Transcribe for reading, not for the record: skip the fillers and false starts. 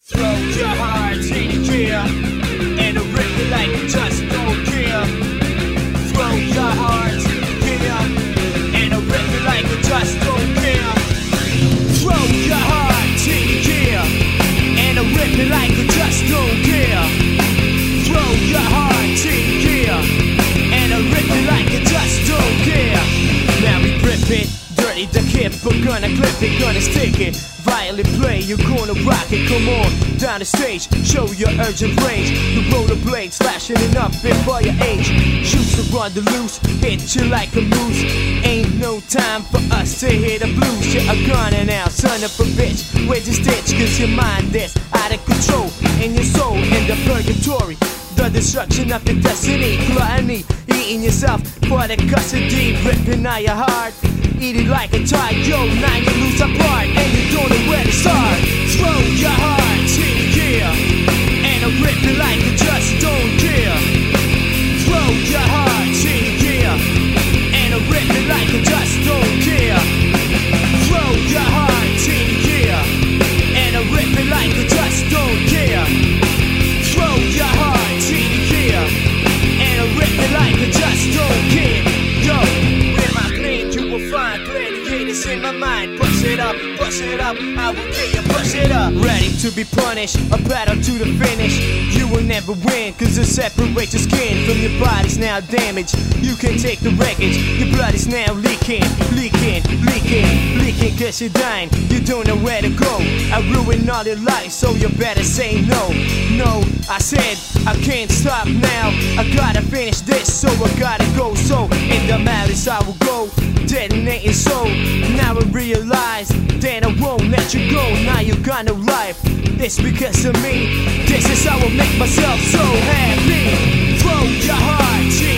Throw your heart in gear and rip it like you just don't care. Throw your heart in gear and rip it like you just don't care. Throw your heart in gear and rip it like you just don't care. Throw your heart in gear and rip it like you just don't care. Now we grip it, dirty the kid, but gonna clip it, gonna stick it. Violent play, you're gonna rock it, come on, down the stage, show your urgent range. The rollerblades flashing it up before your age. Shoots to run the loose, hit you like a moose. Ain't no time for us to hear the blues. You're a gunner now, son of a bitch. Where's your stitch? Cause your mind is out of control, and your soul in the purgatory. The destruction of your destiny, gluttony, eating yourself for the custody, ripping out your heart. Eat it like a tart, yo, now you lose apart, and you don't know where to start. Throw your heart in gear, and rip it like you just don't care. Throw your heart in gear, and rip it like you just don't care. Throw your heart in gear, and rip it like you just don't care. Throw your heart in gear, and rip it like you just don't care. Yo, where I clean, you will find gladiators in my mind. Push it up, I will get you, push it up. Ready to be punished, a battle to the finish. You will never win, cause it separates your skin from your body's now damaged. You can take the wreckage, your blood is now leaking, cause you're dying, you don't know where to go. I ruined all your life, so you better say no. No, I said I can't stop now. I gotta finish this, so I gotta go. So in the malice I will go, detonating soul. Now I realize that I won't let you go. Now you got no life, it's because of me. This is how I make myself so happy. Throw your heart in